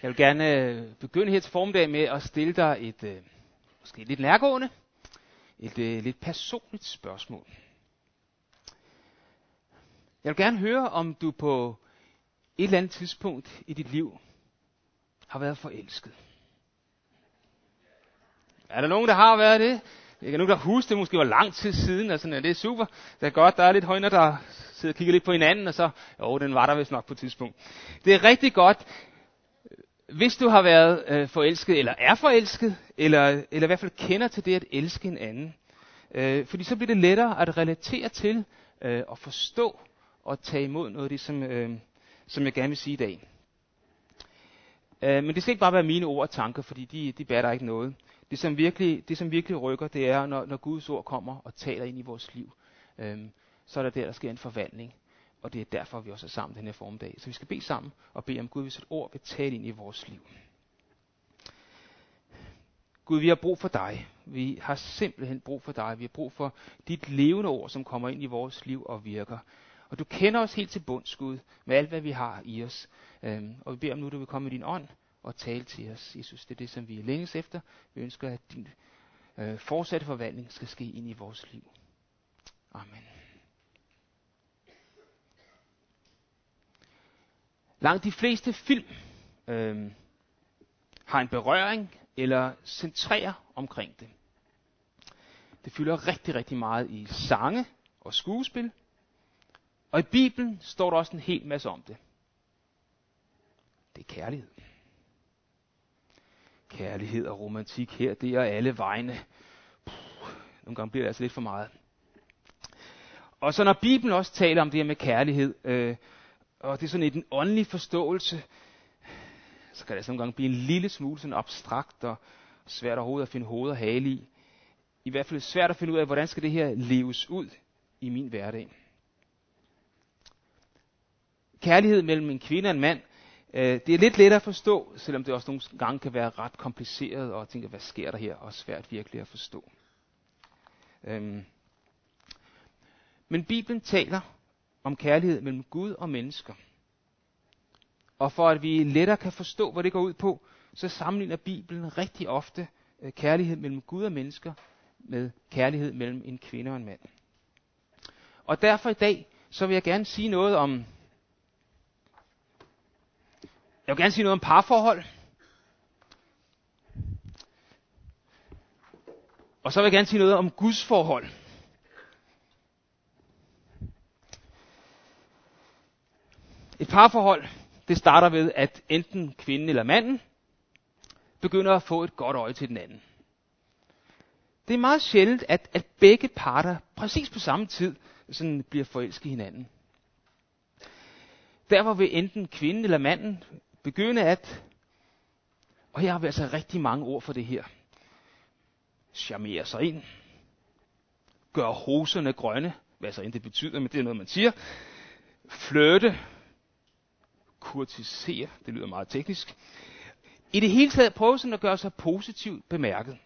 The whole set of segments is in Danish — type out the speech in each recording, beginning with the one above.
Jeg vil gerne begynde her til formiddag med at stille dig et måske lidt nærgående, et lidt personligt spørgsmål. Jeg vil gerne høre, om du på et eller andet tidspunkt i dit liv har været forelsket. Er der nogen, der har været det? Jeg kan nu da huske, det måske var lang tid siden, og sådan, det er super. Det er godt, der er lidt højner, der sidder og kigger lidt på hinanden, og så, den var der vist nok på et tidspunkt. Det er rigtig godt, hvis du har været forelsket, eller er forelsket, eller i hvert fald kender til det at elske en anden. Fordi så bliver det lettere at relatere til, og forstå, og tage imod noget af det, som jeg gerne vil sige i dag. Men det skal ikke bare være mine ord og tanker, fordi de bærer der ikke noget. Det som virkelig rykker, det er, når Guds ord kommer og taler ind i vores liv. Så er der sker en forvandling. Og det er derfor, vi også er sammen den her formiddag. Så vi skal bede sammen og bede om Gud, hvis et ord vil tale ind i vores liv. Gud, vi har brug for dig. Vi har simpelthen brug for dig. Vi har brug for dit levende ord, som kommer ind i vores liv og virker. Og du kender os helt til bunds, Gud, med alt, hvad vi har i os. Og vi beder om nu, du vil komme med din ånd og tale til os. Jesus, det er det, som vi længes efter. Vi ønsker, at din fortsatte forvandling skal ske ind i vores liv. Amen. Langt de fleste film har en berøring eller centrerer omkring det. Det fylder rigtig, rigtig meget i sange og skuespil. Og i Bibelen står der også en hel masse om det. Det er kærlighed. Kærlighed og romantik her, det er alle vegne. Nogle gange bliver det altså lidt for meget. Og så når Bibelen også taler om det her med kærlighed, og det er sådan en åndelig forståelse, så kan det altså nogle gange blive en lille smule sådan abstrakt og svært overhovedet at finde hoved og hale i. I hvert fald svært at finde ud af, hvordan skal det her leves ud i min hverdag. Kærlighed mellem en kvinde og en mand, det er lidt lettere at forstå, selvom det også nogle gange kan være ret kompliceret, og tænke, hvad sker der her, og svært virkelig at forstå. Men Bibelen taler om kærlighed mellem Gud og mennesker. Og for at vi lettere kan forstå, hvad det går ud på, så sammenligner Bibelen rigtig ofte kærlighed mellem Gud og mennesker med kærlighed mellem en kvinde og en mand. Og derfor i dag, så vil jeg gerne sige noget om parforhold. Og så vil jeg gerne sige noget om Guds forhold. Et parforhold, det starter ved, at enten kvinden eller manden begynder at få et godt øje til den anden. Det er meget sjældent, at begge parter præcis på samme tid sådan bliver forelsket i hinanden. Derfor vil enten kvinden eller manden begynde og her har vi altså rigtig mange ord for det her, charmere sig ind, gøre hoserne grønne, hvad så end det betyder, men det er noget, man siger, flirte, kurtisere, det lyder meget teknisk. I det hele taget prøve sådan at gøre sig positivt bemærket.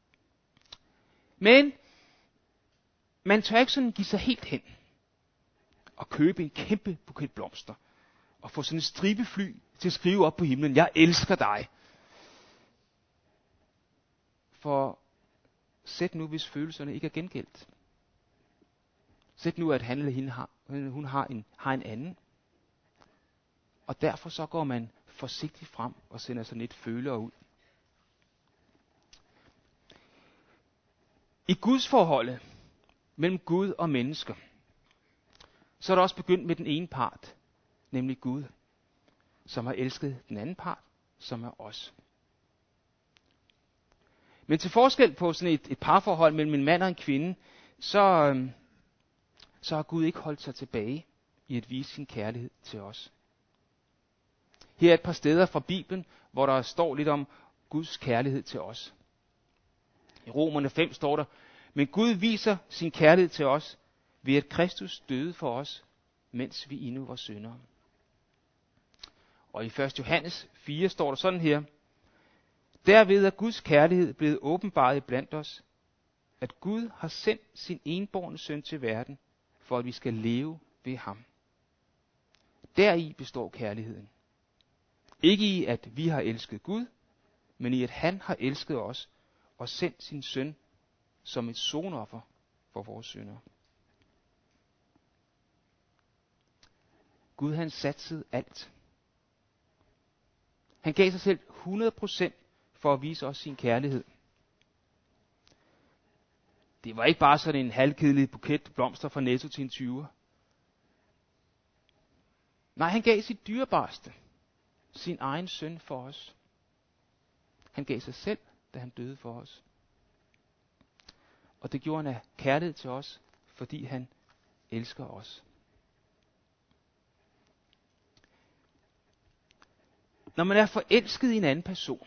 Men man tør ikke sådan give sig helt hen og købe en kæmpe buket blomster og få sådan et stribefly til at skrive op på himlen, jeg elsker dig. For sæt nu, hvis følelserne ikke er gengældt. Sæt nu, at han eller hun har en anden. Og derfor så går man forsigtigt frem og sender sådan lidt følere ud. I Guds forholdet mellem Gud og mennesker, så er det også begyndt med den ene part, nemlig Gud, som har elsket den anden part, som er os. Men til forskel på sådan et parforhold mellem en mand og en kvinde, så har Gud ikke holdt sig tilbage i at vise sin kærlighed til os. Her er et par steder fra Bibelen, hvor der står lidt om Guds kærlighed til os. I Romerne 5 står der, men Gud viser sin kærlighed til os, ved at Kristus døde for os, mens vi endnu var syndere. Og i 1. Johannes 4 står der sådan her, derved er Guds kærlighed blevet åbenbaret blandt os, at Gud har sendt sin enbårne søn til verden, for at vi skal leve ved ham. Deri består kærligheden. Ikke i, at vi har elsket Gud, men i, at han har elsket os og sendt sin søn som et sonoffer for vores synder. Gud han satsede alt. Han gav sig selv 100% for at vise os sin kærlighed. Det var ikke bare sådan en halvkedelig buket blomster fra Netto til en 20'er. Nej, han gav sit dyrebareste, sin egen søn for os. Han gav sig selv, da han døde for os. Og det gjorde han af kærlighed til os, fordi han elsker os. Når man er forelsket i en anden person,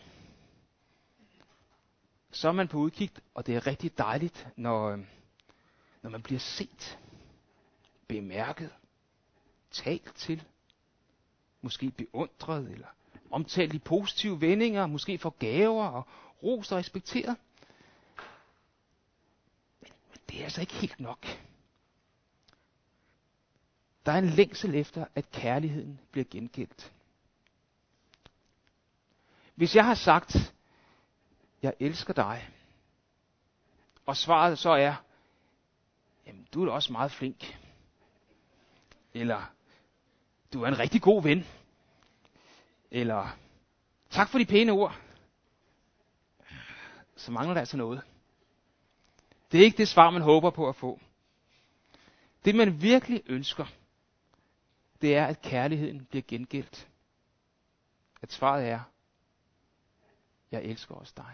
så er man på udkig, og det er rigtig dejligt, når man bliver set, bemærket, talt til, måske beundret, eller omtalt i positive vendinger, måske får gaver og rost og respekteret. Men det er altså ikke helt nok. Der er en længsel efter, at kærligheden bliver gengældt. Hvis jeg har sagt, jeg elsker dig, og svaret så er, jamen du er da også meget flink, eller du er en rigtig god ven, eller tak for de pæne ord, så mangler der altså noget. Det er ikke det svar, man håber på at få. Det man virkelig ønsker, det er, at kærligheden bliver gengældt. At svaret er, jeg elsker også dig.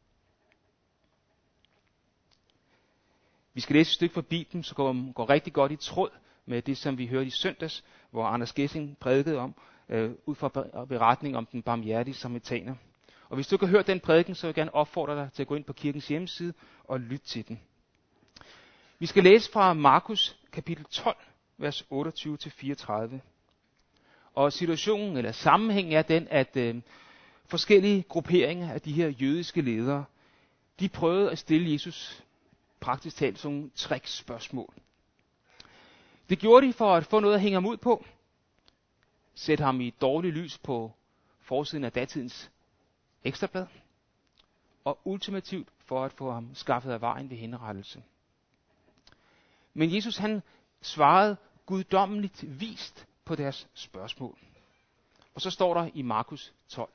Vi skal læse et stykke fra Bibelen, så går rigtig godt i tråd med det, som vi hørte i søndags, hvor Anders Gessing prædikede om, ud fra beretning om den barmhjertige samaritaner. Og hvis du ikke har hørt den prædiken, så vil jeg gerne opfordre dig til at gå ind på kirkens hjemmeside og lytte til den. Vi skal læse fra Markus kapitel 12, vers 28-34. Og situationen eller sammenhængen er den, at forskellige grupperinger af de her jødiske ledere, de prøvede at stille Jesus praktisk talt sådan nogle trickspørgsmål. Det gjorde de for at få noget at hænge ham ud på, sætte ham i dårligt lys på forsiden af datidens ekstrablad, og ultimativt for at få ham skaffet af vejen ved henrettelse. Men Jesus han svarede guddommeligt vist på deres spørgsmål. Og så står der i Markus 12.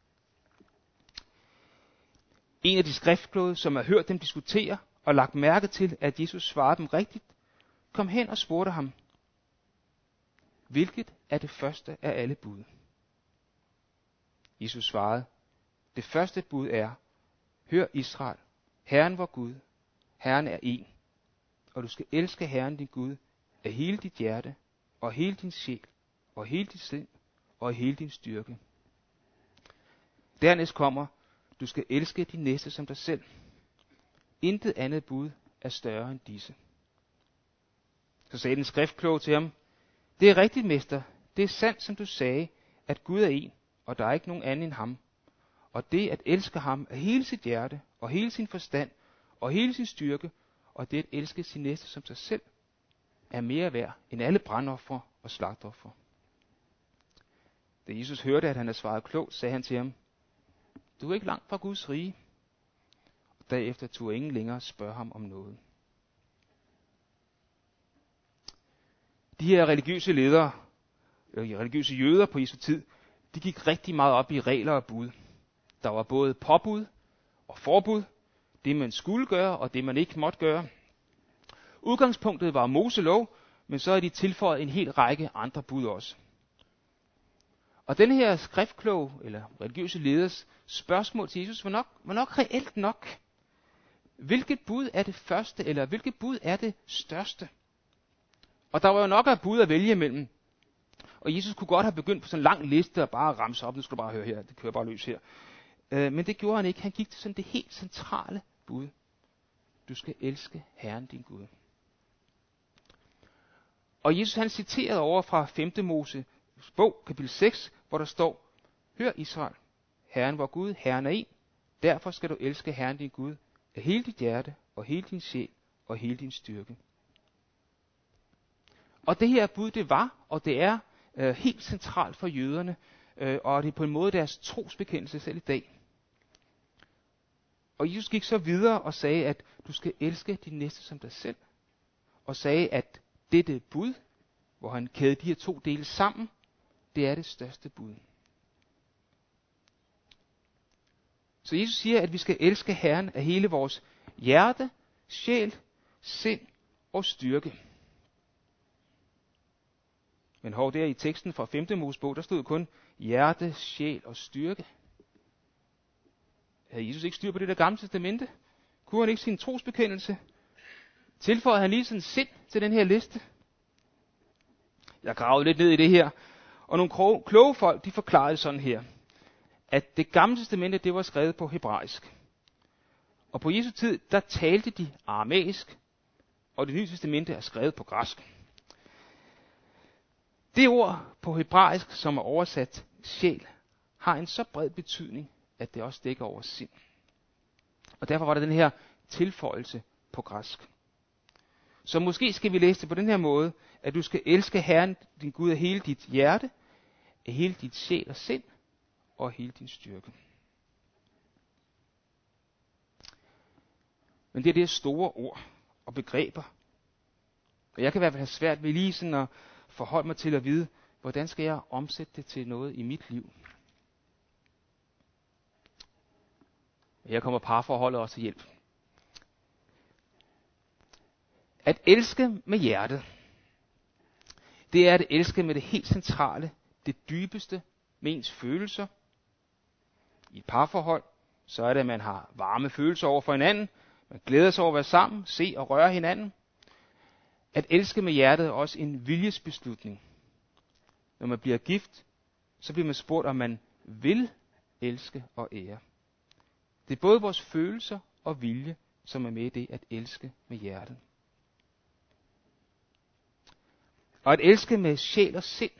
En af de skriftkloge, som har hørt dem diskutere og lagt mærke til, at Jesus svarede dem rigtigt, kom hen og spurgte ham, hvilket er det første af alle bud? Jesus svarede, det første bud er, hør Israel, Herren vor Gud, Herren er en, og du skal elske Herren din Gud af hele dit hjerte, og hele din sjæl, og hele dit sind, og hele din styrke. Dernæst kommer, du skal elske din næste som dig selv. Intet andet bud er større end disse. Så sagde den skriftkloge til ham, det er rigtigt, mester, det er sandt, som du sagde, at Gud er en, og der er ikke nogen anden end ham. Og det at elske ham af hele sit hjerte, og hele sin forstand, og hele sin styrke, og det at elske sin næste som sig selv, er mere værd end alle brandoffer og slagtoffer. Da Jesus hørte, at han havde svaret klogt, sagde han til ham, du er ikke langt fra Guds rige. Og derefter turde ingen længere spørge ham om noget. De her religiøse ledere, religiøse jøder på Jesu tid, de gik rigtig meget op i regler og bud. Der var både påbud og forbud, det man skulle gøre og det man ikke måtte gøre. Udgangspunktet var Moselov, men så er de tilføjet en hel række andre bud også. Og den her skriftkloge eller religiøse leders spørgsmål til Jesus var nok reelt nok. Hvilket bud er det første, eller hvilket bud er det største? Og der var jo nok af bud at vælge imellem. Og Jesus kunne godt have begyndt på sådan en lang liste og bare ramse op. Nu skal du bare høre her, det kører bare løs her. Men det gjorde han ikke. Han gik til sådan det helt centrale bud. Du skal elske Herren din Gud. Og Jesus han citerede over fra 5. Mose bog, kapitel 6, hvor der står, hør Israel, Herren vor Gud, Herren er en. Derfor skal du elske Herren din Gud af hele dit hjerte, og hele din sjæl, og hele din styrke. Og det her bud, det var, og det er helt centralt for jøderne, og det er på en måde deres trosbekendelse selv i dag. Og Jesus gik så videre og sagde, at du skal elske din næste som dig selv. Og sagde, at dette bud, hvor han kædede de her to dele sammen, det er det største bud. Så Jesus siger, at vi skal elske Herren af hele vores hjerte, sjæl, sind og styrke. Men hov, der i teksten fra 5. Mosebog, der stod kun hjerte, sjæl og styrke. Havde Jesus ikke styr på det der gamle testamente? Kunne han ikke sin trosbekendelse? Tilføjede han lige sådan sind til den her liste? Jeg gravede lidt ned i det her, og nogle kloge folk, de forklarede sådan her, at det gamle testamente, det var skrevet på hebraisk. Og på Jesu tid, der talte de aramæisk, og det nye testamente er skrevet på græsk. Det ord på hebraisk, som er oversat sjæl, har en så bred betydning, at det også dækker over sind. Og derfor var der den her tilføjelse på græsk. Så måske skal vi læse det på den her måde, at du skal elske Herren, din Gud, af hele dit hjerte, af hele dit sjæl og sind, og af hele din styrke. Men det er det store ord og begreber. Og jeg kan i hvert fald have svært ved lige sådan at forholde mig til at vide, hvordan skal jeg omsætte det til noget i mit liv. Her kommer parforholdet også til hjælp. At elske med hjertet, det er at elske med det helt centrale, det dybeste med ens følelser. I et parforhold, så er det, at man har varme følelser over for hinanden, man glæder sig over at være sammen, se og røre hinanden. At elske med hjertet er også en viljesbeslutning. Når man bliver gift, så bliver man spurgt, om man vil elske og ære. Det er både vores følelser og vilje, som er med i det at elske med hjertet. Og at elske med sjæl og sind.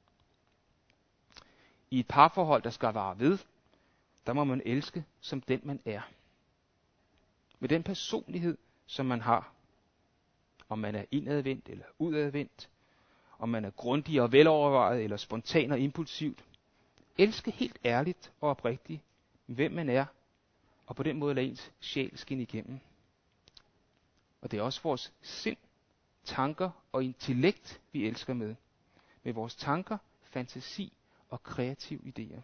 I et parforhold, der skal vare ved, der må man elske som den man er. Med den personlighed, som man har. Om man er indadvendt eller udadvendt. Om man er grundig og velovervejet eller spontan og impulsivt. Elske helt ærligt og oprigtigt, hvem man er. Og på den måde lade ens sjæl skinne igennem. Og det er også vores sind, tanker og intellekt, vi elsker med. Med vores tanker, fantasi og kreative idéer.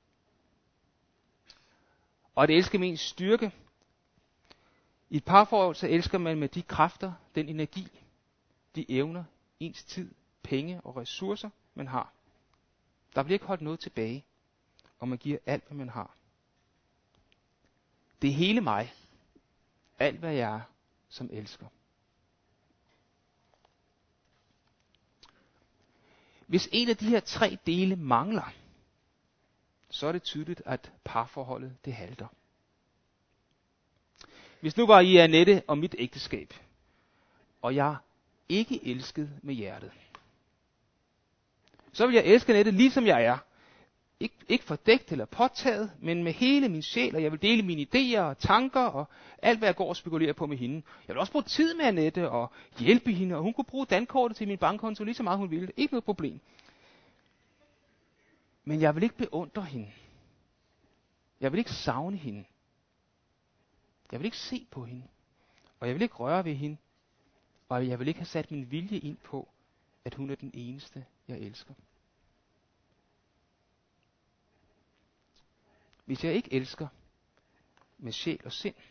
Og at elske med ens styrke. I et parforhold, så elsker man med de kræfter, den energi, de evner, ens tid, penge og ressourcer, man har. Der bliver ikke holdt noget tilbage, og man giver alt, hvad man har. Det er hele mig, alt hvad jeg er, som elsker. Hvis en af de her 3 dele mangler, så er det tydeligt, at parforholdet det halter. Hvis nu var I Annette og mit ægteskab, og jeg ikke elskede med hjertet, så vil jeg elske Annette ligesom jeg er. Ikke fordækt eller påtaget, men med hele min sjæl, og jeg vil dele mine idéer og tanker og alt, hvad jeg går og spekulerer på med hende. Jeg vil også bruge tid med Annette og hjælpe hende, og hun kunne bruge dankortet til min bankkonto lige så meget hun ville. Ikke noget problem. Men jeg vil ikke beundre hende. Jeg vil ikke savne hende. Jeg vil ikke se på hende. Og jeg vil ikke røre ved hende. Og jeg vil ikke have sat min vilje ind på, at hun er den eneste, jeg elsker. Hvis jeg ikke elsker med sjæl og sind,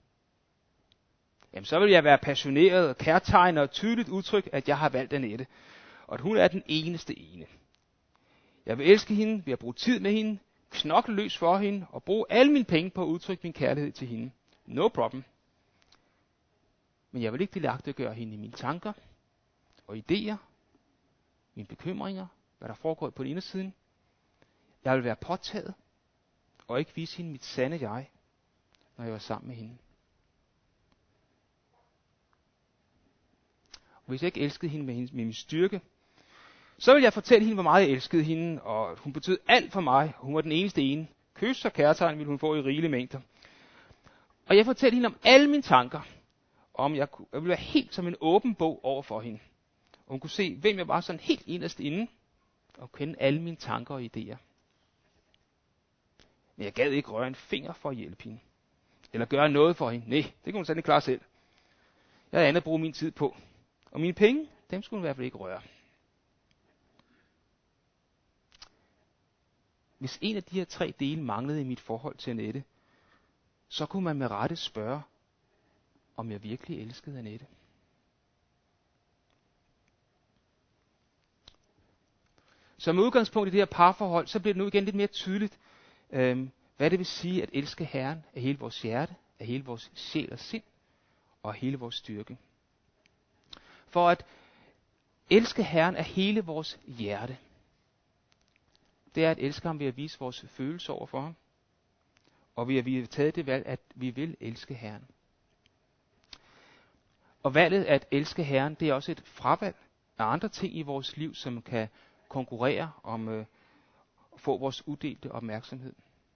jamen så vil jeg være passioneret og kærtegnet og tydeligt udtryk, at jeg har valgt Annette, og at hun er den eneste ene. Jeg vil elske hende ved at bruge tid med hende, knokle løs for hende og bruge alle mine penge på at udtrykke min kærlighed til hende. No problem. Men jeg vil ikke delagtiggøre hende i mine tanker og idéer, mine bekymringer, hvad der foregår på den ene side. Jeg vil være påtaget og ikke vise hende mit sande jeg, når jeg var sammen med hende. Og hvis jeg ikke elskede hende med min styrke, så vil jeg fortælle hende, hvor meget jeg elskede hende, og hun betød alt for mig. Hun var den eneste ene. Kys og kærtegn ville hun få i rigelige mængder. Og jeg fortalte hende om alle mine tanker, og om jeg ville være helt som en åben bog over for hende. Og hun kunne se, hvem jeg var sådan helt inderst inde, og kende alle mine tanker og idéer. Men jeg gad ikke røre en finger for at hjælpe hende. Eller gøre noget for hende. Nej, det kunne hun slet ikke klare selv. Jeg havde andet at bruge min tid på. Og mine penge, dem skulle hun i hvert fald ikke røre. Hvis en af de her 3 dele manglede i mit forhold til Annette, så kunne man med rette spørge, om jeg virkelig elskede Annette. Så med udgangspunkt i det her parforhold, så bliver det nu igen lidt mere tydeligt, hvad det vil sige at elske Herren af hele vores hjerte, af hele vores sjæl og sind, og af hele vores styrke. For at elske Herren af hele vores hjerte, det er at elske ham ved at vise vores følelser over for ham, og ved at vi har taget det valg, at vi vil elske Herren. Og valget at elske Herren, det er også et fravalg af andre ting i vores liv, som kan konkurrere om at få vores uddelte opmærksomhed.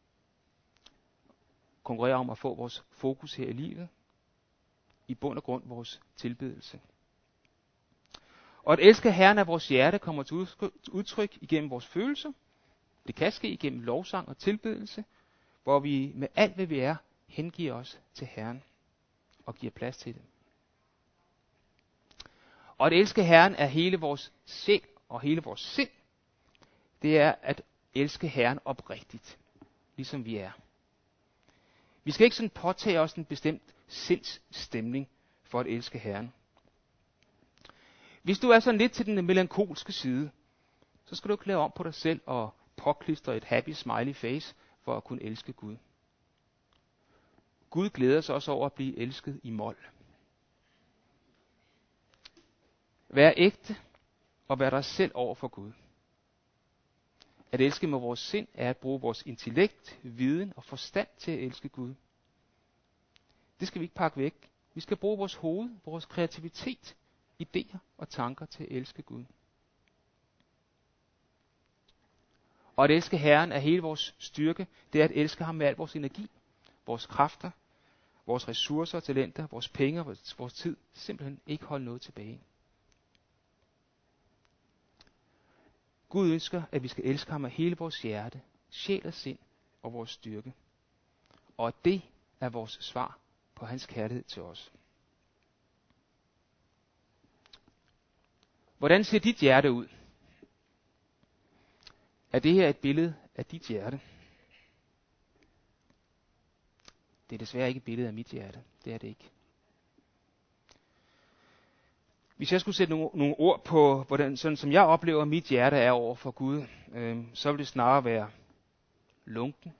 Konkurrere om at få vores fokus her i livet. I bund og grund vores tilbedelse. Og at elske Herren af vores hjerte kommer til udtryk igennem vores følelser. Det kan ske igennem lovsang og tilbedelse, hvor vi med alt, hvad vi er, hengiver os til Herren og giver plads til det. Og at elske Herren af hele vores sjæl og hele vores sind, det er at elske Herren oprigtigt, ligesom vi er. Vi skal ikke sådan påtage os en bestemt sindsstemning for at elske Herren. Hvis du er sådan lidt til den melankolske side, så skal du ikke lave om på dig selv og påklistre et happy smiley face for at kunne elske Gud. Gud glæder sig også over at blive elsket i mol. Vær ægte og vær dig selv over for Gud. At elske med vores sind er at bruge vores intellekt, viden og forstand til at elske Gud. Det skal vi ikke pakke væk. Vi skal bruge vores hoved, vores kreativitet, idéer og tanker til at elske Gud. Og at elske Herren er hele vores styrke. Det er at elske ham med al vores energi, vores kræfter, vores ressourcer og talenter, vores penge og vores tid. Simpelthen ikke holde noget tilbage. Gud ønsker, at vi skal elske ham af hele vores hjerte, sjæl og sind og vores styrke. Og at det er vores svar på hans kærlighed til os. Hvordan ser dit hjerte ud? Er det her et billede af dit hjerte? Det er desværre ikke et billede af mit hjerte. Det er det ikke. Hvis jeg skulle sætte nogle ord på, hvordan, sådan som jeg oplever, mit hjerte er over for Gud, så vil det snarere være lunkent,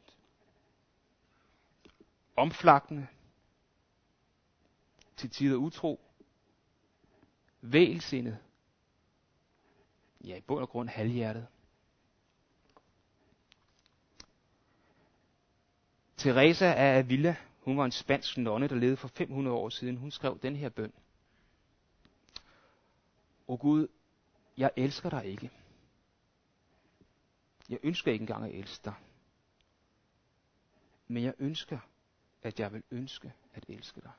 omflakkende, til tider utro, vægelsindet, ja i bund og grund halvhjertet. Teresa af Avila, hun var en spansk nonne, der levede for 500 år siden. Hun skrev den her bøn. O Gud, jeg elsker dig ikke. Jeg ønsker ikke engang at elske dig. Men jeg ønsker, at jeg vil ønske at elske dig.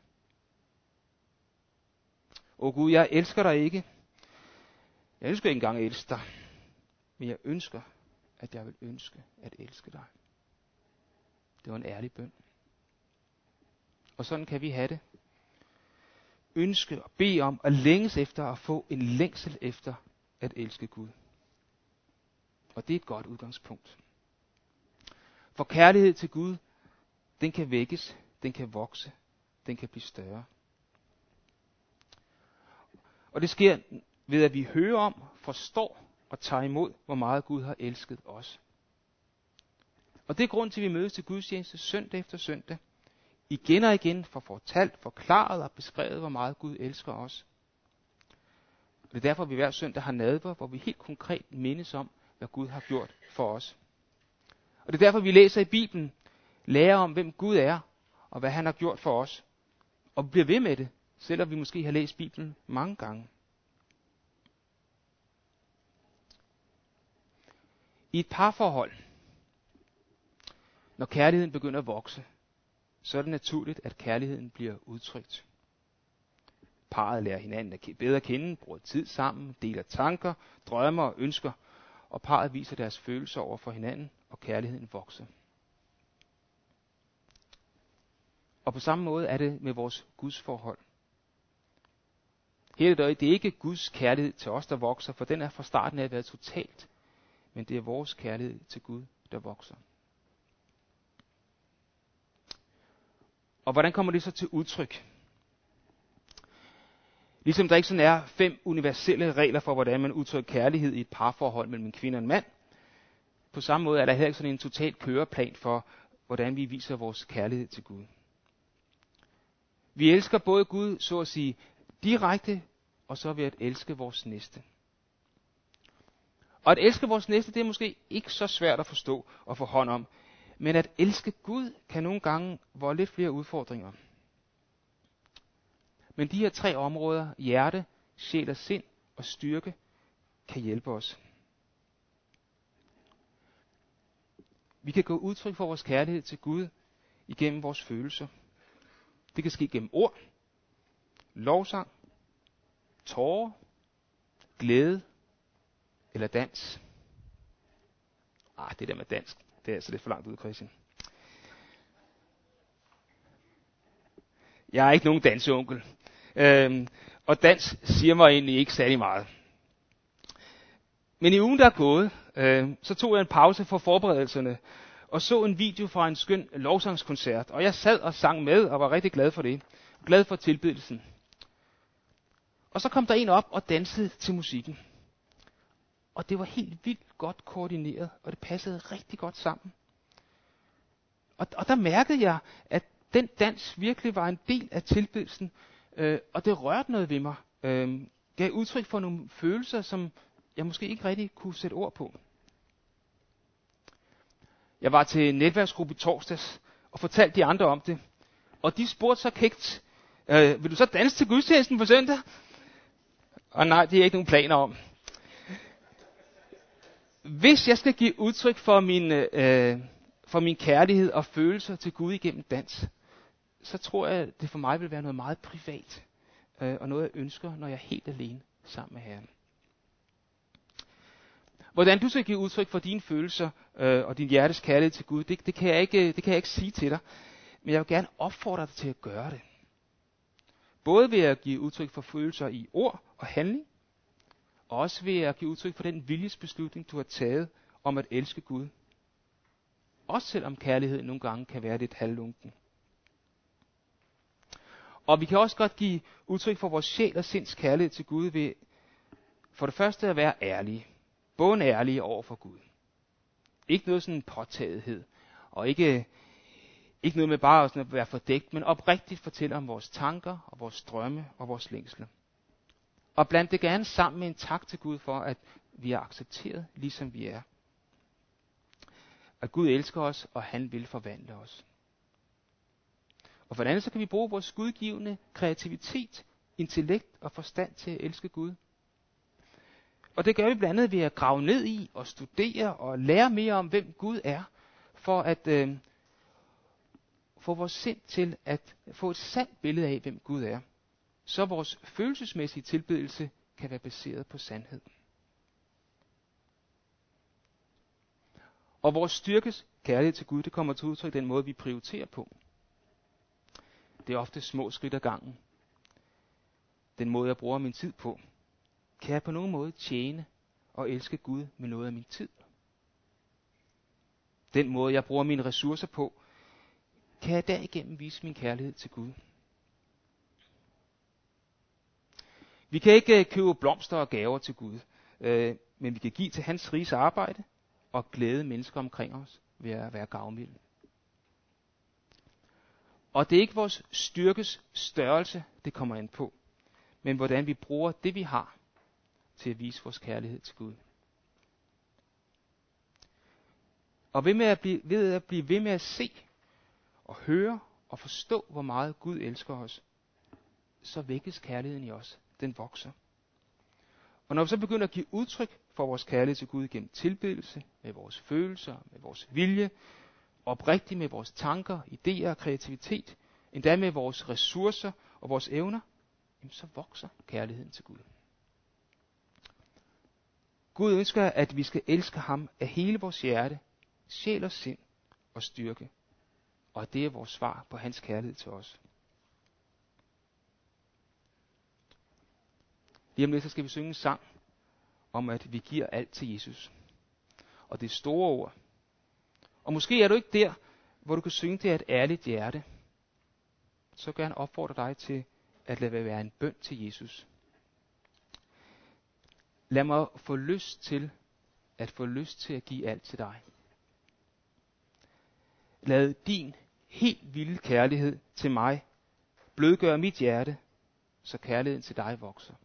O Gud, jeg elsker dig ikke. Jeg ønsker ikke engang at elske dig. Men jeg ønsker, at jeg vil ønske at elske dig. Det var en ærlig bøn. Og sådan kan vi have det. Ønske og bede om og længes efter at få en længsel efter at elske Gud. Og det er et godt udgangspunkt. For kærlighed til Gud, den kan vækkes, den kan vokse, den kan blive større. Og det sker ved, at vi hører om, forstår og tager imod, hvor meget Gud har elsket os. Og det er grund til, at vi mødes til gudstjeneste søndag efter søndag. Igen og igen får fortalt, forklaret og beskrevet, hvor meget Gud elsker os. Og det er derfor, vi hver søndag har nadver, hvor vi helt konkret mindes om, hvad Gud har gjort for os. Og det er derfor, vi læser i Bibelen, lærer om, hvem Gud er, og hvad han har gjort for os. Og vi bliver ved med det, selvom vi måske har læst Bibelen mange gange. I et parforhold, når kærligheden begynder at vokse, så er det naturligt, at kærligheden bliver udtrykt. Parret lærer hinanden bedre at kende, bruger tid sammen, deler tanker, drømmer og ønsker, og parret viser deres følelser over for hinanden, og kærligheden vokser. Og på samme måde er det med vores gudsforhold. Hele det er ikke Guds kærlighed til os, der vokser, for den er fra starten af været totalt. Men det er vores kærlighed til Gud, der vokser. Og hvordan kommer det så til udtryk? Ligesom der ikke sådan er 5 universelle regler for, hvordan man udtrykker kærlighed i et parforhold mellem en kvinde og en mand. På samme måde er der heller ikke sådan en total køreplan for, hvordan vi viser vores kærlighed til Gud. Vi elsker både Gud, så at sige, direkte, og så ved at elske vores næste. Og at elske vores næste, det er måske ikke så svært at forstå og få hånd om. Men at elske Gud kan nogle gange volde lidt flere udfordringer. Men de her 3 områder, hjerte, sjæl og sind og styrke, kan hjælpe os. Vi kan gå udtryk for vores kærlighed til Gud igennem vores følelser. Det kan ske gennem ord, lovsang, tårer, glæde eller dans. Det der med dans, det er altså lidt for langt ud, Christian. Jeg er ikke nogen danseonkel. Og dans siger mig egentlig ikke særlig meget. Men i ugen, der er gået, så tog jeg en pause for forberedelserne, og så en video fra en skøn lovsangskoncert. Og jeg sad og sang med, og var rigtig glad for det. Glad for tilbedelsen. Og så kom der en op og dansede til musikken. Og det var helt vildt godt koordineret, og det passede rigtig godt sammen. Og der mærkede jeg, at den dans virkelig var en del af tilbedelsen, og det rørte noget ved mig. Gav udtryk for nogle følelser, som jeg måske ikke rigtig kunne sætte ord på. Jeg var til en netværksgruppe i torsdags, og fortalte de andre om det. Og de spurgte så kægt, vil du så danse til gudstjenesten på søndag? Og nej, det er ikke nogen planer om. Hvis jeg skal give udtryk for min kærlighed og følelser til Gud igennem dans, så tror jeg, at det for mig vil være noget meget privat, og noget jeg ønsker, når jeg er helt alene sammen med Herren. Hvordan du skal give udtryk for dine følelser og din hjertes kærlighed til Gud, det kan jeg ikke sige til dig, men jeg vil gerne opfordre dig til at gøre det. Både ved at give udtryk for følelser i ord og handling, og også ved at give udtryk for den viljesbeslutning, du har taget om at elske Gud. Også selvom kærligheden nogle gange kan være lidt halvlunken. Og vi kan også godt give udtryk for vores sjæl og sinds kærlighed til Gud ved for det første at være ærlige. Bundærlige over for Gud. Ikke noget sådan påtagethed. Og ikke noget med bare sådan at være fordækt, men oprigtigt fortælle om vores tanker og vores drømme og vores længsler. Og bland det gerne sammen med en tak til Gud for, at vi er accepteret, ligesom vi er. At Gud elsker os, og han vil forvandle os. Og for det andet, så kan vi bruge vores gudgivende kreativitet, intellekt og forstand til at elske Gud. Og det gør vi blandt andet ved at grave ned i og studere og lære mere om, hvem Gud er, for at få vores sind til at få et sandt billede af, hvem Gud er. Så vores følelsesmæssige tilbedelse kan være baseret på sandhed. Og vores styrkes kærlighed til Gud, det kommer til udtryk den måde, vi prioriterer på. Det er ofte små skridt ad gangen. Den måde, jeg bruger min tid på. Kan jeg på nogen måde tjene og elske Gud med noget af min tid? Den måde, jeg bruger mine ressourcer på, kan jeg derigennem vise min kærlighed til Gud? Vi kan ikke købe blomster og gaver til Gud, men vi kan give til hans riges arbejde og glæde mennesker omkring os ved at være gavmilde. Og det er ikke vores styrkes størrelse, det kommer ind på, men hvordan vi bruger det, vi har, til at vise vores kærlighed til Gud. Og ved at blive ved med at se og høre og forstå, hvor meget Gud elsker os, så vækkes kærligheden i os. Den vokser. Og når vi så begynder at give udtryk for vores kærlighed til Gud gennem tilbedelse, med vores følelser, med vores vilje, oprigtigt med vores tanker, idéer og kreativitet, endda med vores ressourcer og vores evner, så vokser kærligheden til Gud. Gud ønsker, at vi skal elske ham af hele vores hjerte, sjæl og sind og styrke. Og det er vores svar på hans kærlighed til os. Lige om lidt, så skal vi synge en sang om, at vi giver alt til Jesus. Og det er store ord. Og måske er du ikke der, hvor du kan synge det af et ærligt hjerte. Så vil jeg gerne opfordre dig til at lade det være en bøn til Jesus. Lad mig få lyst til at give alt til dig. Lad din helt vilde kærlighed til mig blødgøre mit hjerte, så kærligheden til dig vokser.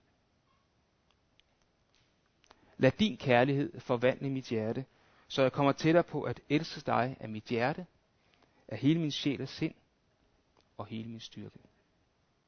Lad din kærlighed forvandle mit hjerte, så jeg kommer tættere på at elske dig af mit hjerte, af hele min sjæl og sind og hele min styrke.